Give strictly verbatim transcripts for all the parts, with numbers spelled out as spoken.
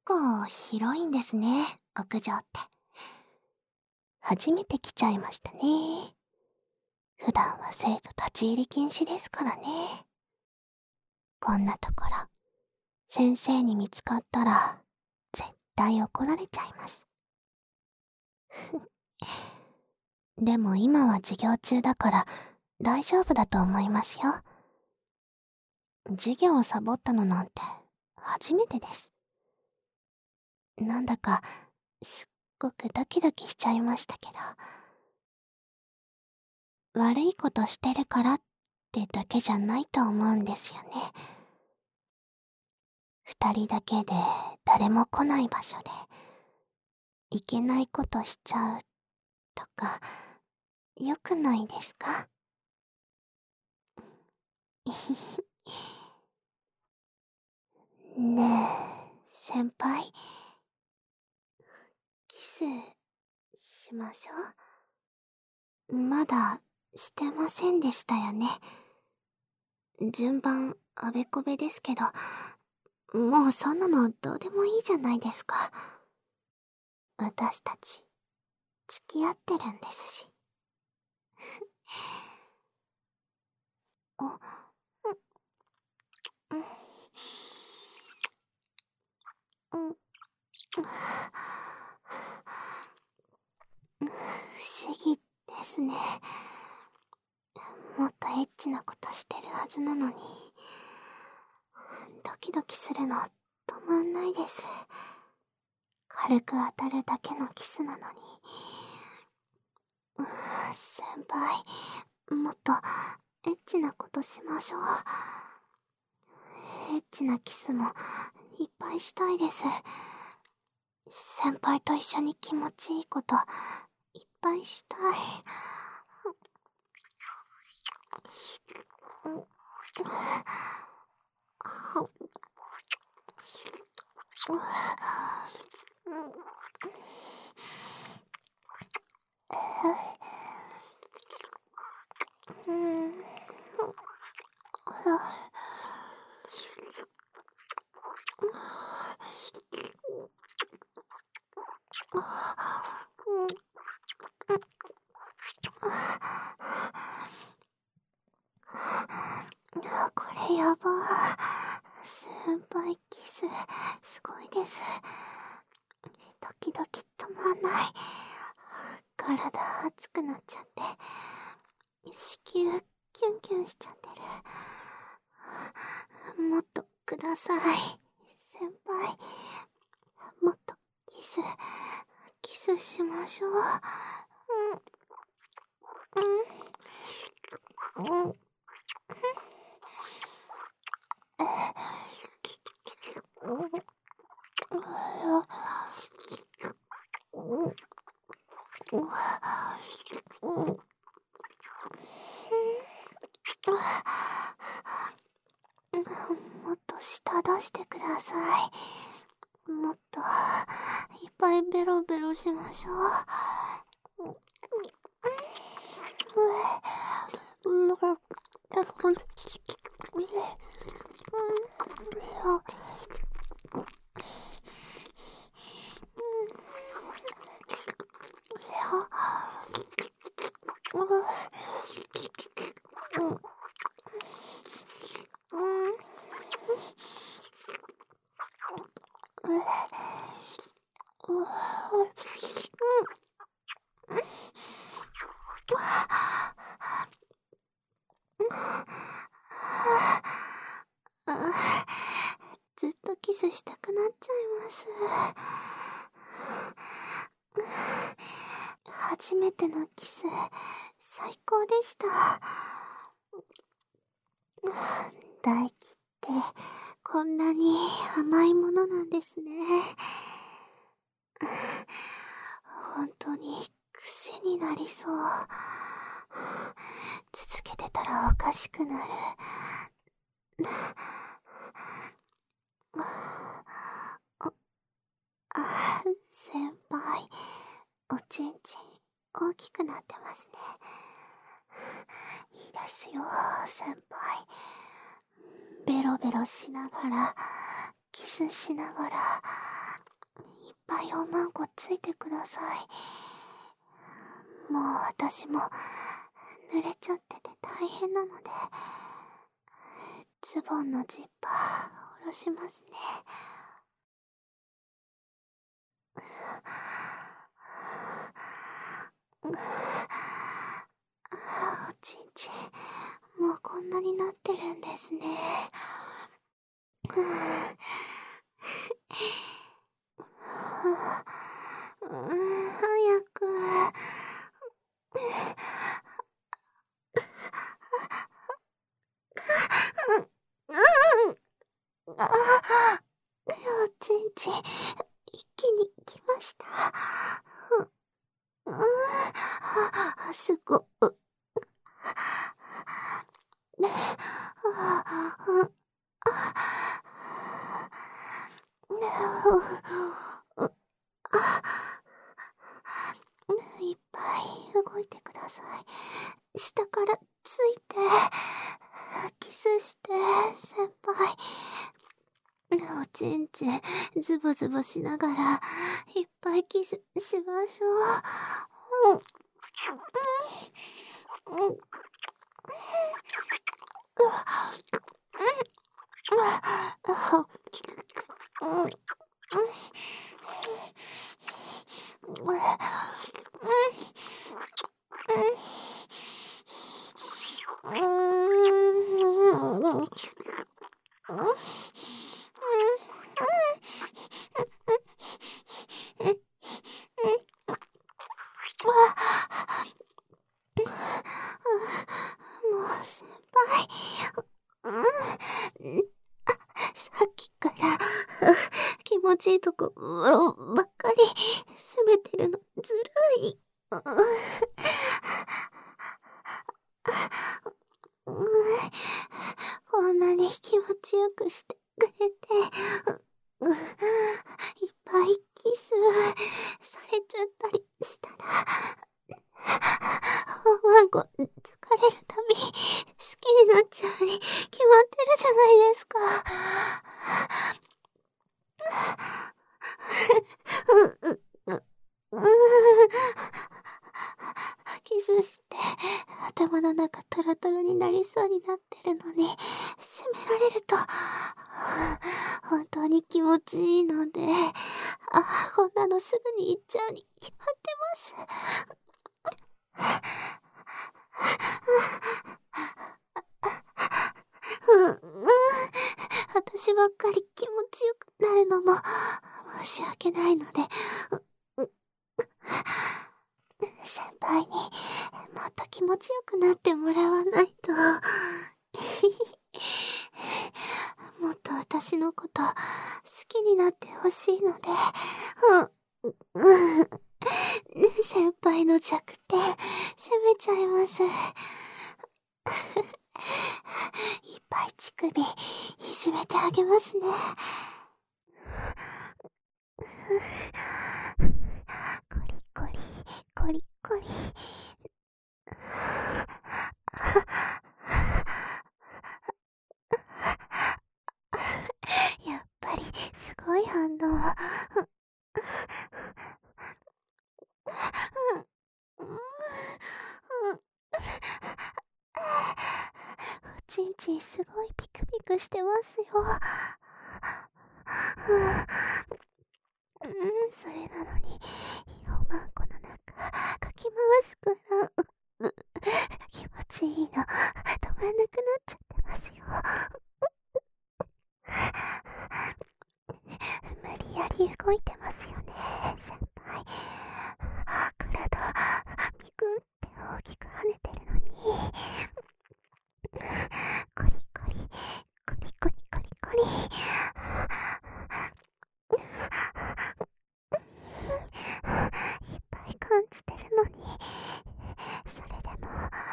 構広いんですね、屋上って。初めて来ちゃいましたね。普段は生徒立ち入り禁止ですからね。こんなところ、先生に見つかったら、絶対怒られちゃいます。でも今は授業中だから大丈夫だと思いますよ。授業をサボったのなんて初めてです。なんだかすっごくドキドキしちゃいましたけど、悪いことしてるからってだけじゃないと思うんですよね。二人だけで誰も来ない場所でいけないことしちゃうとか良くないですか？ねえ、先輩、キスしましょう。まだしてませんでしたよね。順番あべこべですけど、もうそんなのどうでもいいじゃないですか。私たち付き合ってるんですし。あ、うん、うん、うん、不思議ですね。もっとエッチなことしてるはずなのに、ドキドキするの止まんないです。軽く当たるだけのキスなのに。先輩、もっとエッチなことしましょう。エッチなキスもいっぱいしたいです。先輩と一緒に気持ちいいこといっぱいしたい。うん。これやば。先輩キスすごいです。ドキドキ止まんない。体熱くなっちゃって子宮キュンキュンしちゃってる。もっとください先輩。もっとキスキスしましょう。うんうんうんもっと舌出してください。もっといっぱいベロベロしましょう。ずっとキスしたくなっちゃいます。初めてのキス最高でした。唾液ってこんなに甘いものなんですね。本当に癖になりそう。続けてたらおかしくなる。あ、先輩、おちんちん大きくなってますね。いいですよ、先輩。ベロベロしながら、キスしながら、 ぱいおまんこついてください。もう私も濡れちゃってて大変なので、ズボンのジッパー下ろしますね。おちんちん、もうこんなになってるんですね。うん、早く。おちんちん、一気に来ました。うん、すご、う、ね、いっぱい動いてください。下からついて、キスして、先輩。おちんちん、ズボズボしながら、いっぱいキスしましょう。うん。うん。うん。うん。もう先輩、さっきから気持ちいいとこばっかり攻めてるのずるい。こんなに気持ちよくしてくれて、いっぱいキスされちゃったりしたら、ワンコ疲れるたび好きになっちゃうに決まってるじゃないですか。キスして頭の中トロトロになりそうになってるのに責められると本当に気持ちいいので、あ、こんなのすぐに行っちゃうに決まってます。うんうん、私ばっかり気持ちよくなるのも申し訳ないので、先輩にもっと気持ちよくなってもらわないと。もっと私のこと好きになってほしいので、うんうん、先輩の弱点責めちゃいます。いっぱい乳首いじめてあげますね。コリコリコリコリ。やっぱりすごい反応。おちんちんすごいピクピクしてますよ。うん、それなのにおまんこの中かき回すから気持ちいいの止まんなくなっちゃってますよ。無理やり動いてますよね、先輩。体ビクンって大きく跳ねてるのに、コリコリコリコリコリコリ。いっぱい感じてるのに、それでも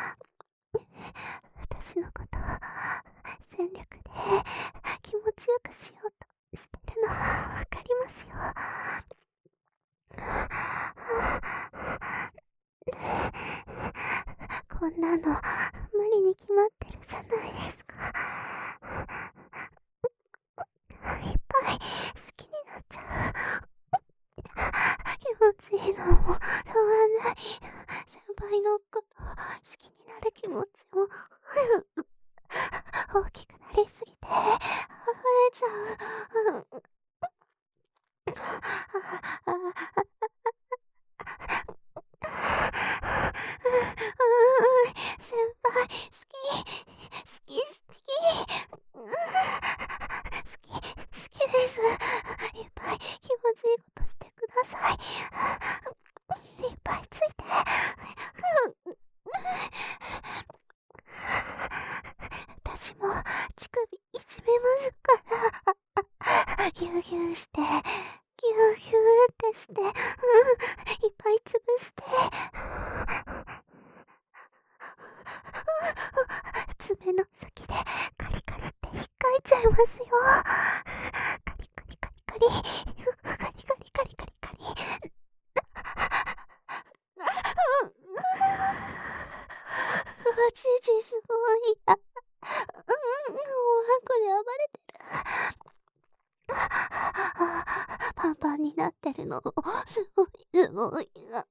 私のこと全力で気持ちよくしようとしてるのわかりますよ。こんなの無理に決まってるじゃないですか。いっぱい好きになっちゃう。 う。先輩、好き。好き、好き。好き、好きです。いっぱい気持ちいいことしてください。いっぱいついて。私も乳首いじめますから。ぎゅうぎゅうして、ぎゅうぎゅうってして、うん、いっぱい潰して。爪の先でカリカリって引っかいちゃいますよ。カリカリカリカリ。カリカリカリカリカリ。じじすごい。あ、うん、おはこで暴れてる。パンパンになってるの。すごい、すごい。あ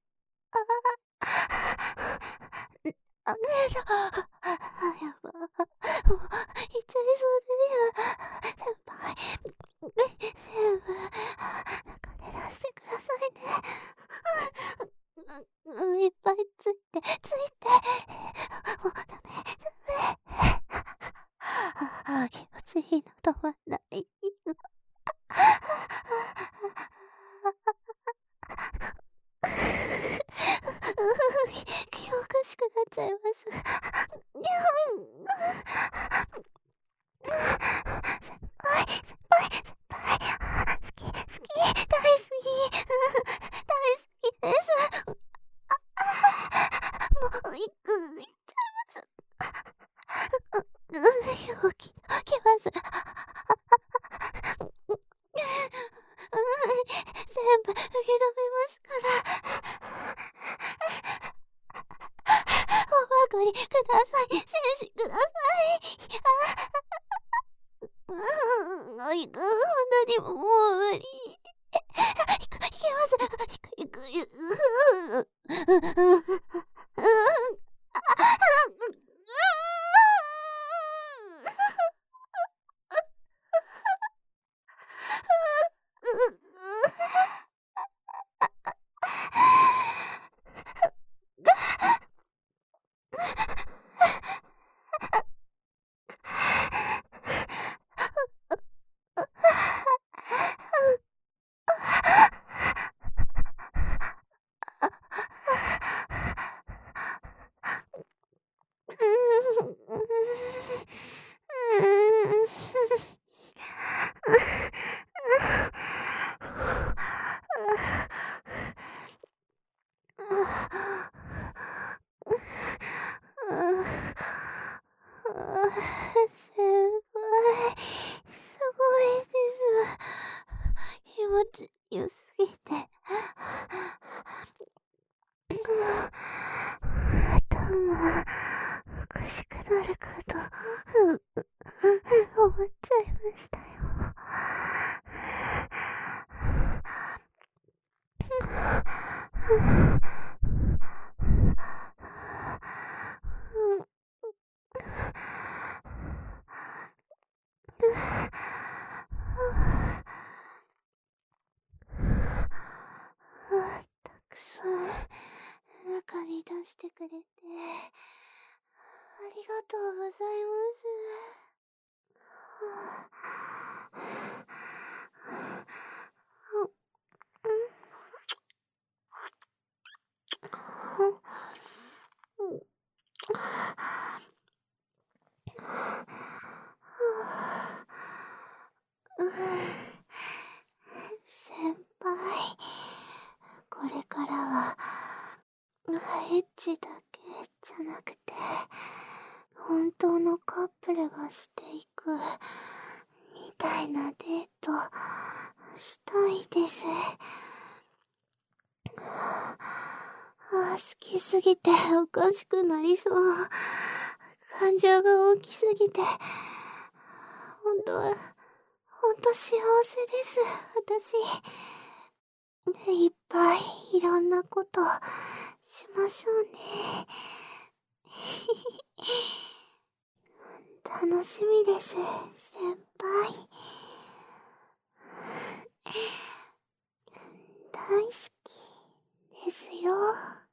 あ、ねえだ。あ、やば。もう、いっちゃいそうだよ。先輩。全部、中で出してくださいね。うん、うん、いっぱいついて、ついて。もうダメ、ダメ。気持ちいいの止まんない。気おかしくなっちゃいます。先輩、先輩、先輩。好き、好き、大好き。大好きです。もう、いく、いっちゃいます。うん、起き、起きます。全部受け止めますから。お箱にください。精子ください。うん、いく、本当にもう無理。いく、いけます。いく、いく、いく。先輩、すごいです。気持ちよすぎて。頭、おかしくなるかと、思っちゃいましたよ。たくさん中に出してくれてありがとうございます。先輩、これからはエッチだけじゃなくて本当のカップルがしていくみたいなデートしたいです。あ、好きすぎておかしくなりそう。感情が大きすぎて本当はほんと幸せです、私。いっぱいいろんなことしましょうね。楽しみです、先輩。 大好きですよ。